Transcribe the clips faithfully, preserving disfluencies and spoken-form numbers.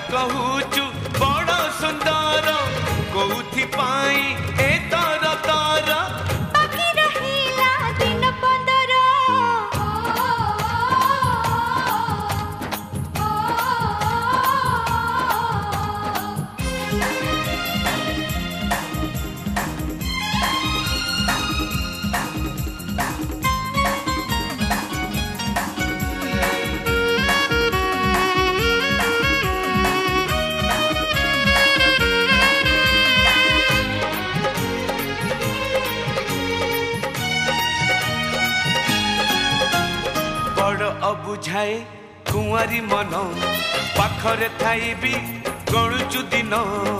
कहूचु बड़ सुंदर कोउथि पाई ए तर तर बाकी रहिला दिन पंदर अबुझाए कुंवारी मन पाखरे थाई भी गणुचु दिन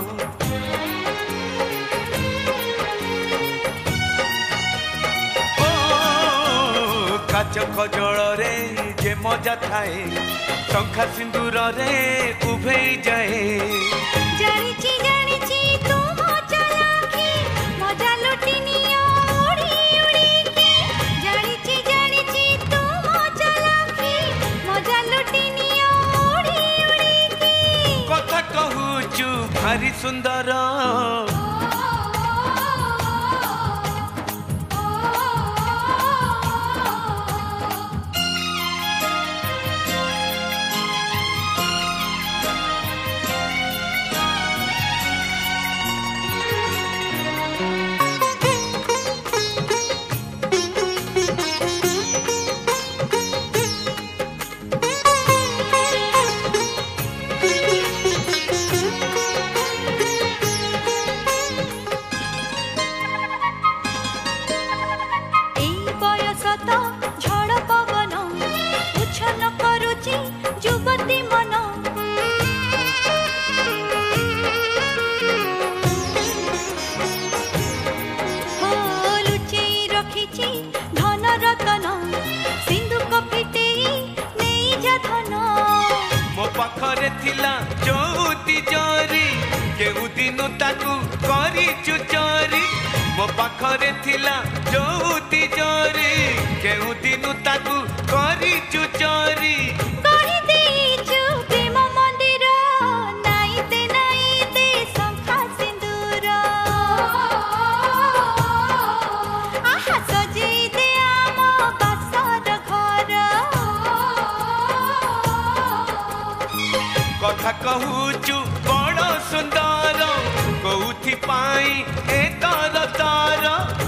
ओ काच कजल रे जे मजा थाए टंका सिंदूर रे उभे जाए जानिची जानिची तू मजा लाखी मजा लुटिनिया उड़ी उड़ी की जानिची जानिची तू मजा लाखी मजा लुटिनिया उड़ी उड़ी की कथा कहूचु भारी सुंदर पाखरे थिला चौती चोरी केउ दिनु ताकू करी चोरी मो पाखरे थिला चौती चोरी केउ दिनु ताकू करी चोरी कहि देचु प्रेम मंदिर नाइते नाइते शंखा सिंदूर आहा सजी दे आम बासर घर कथा कहूचु बड़ सुंदर कोउथि पाई ए तर तर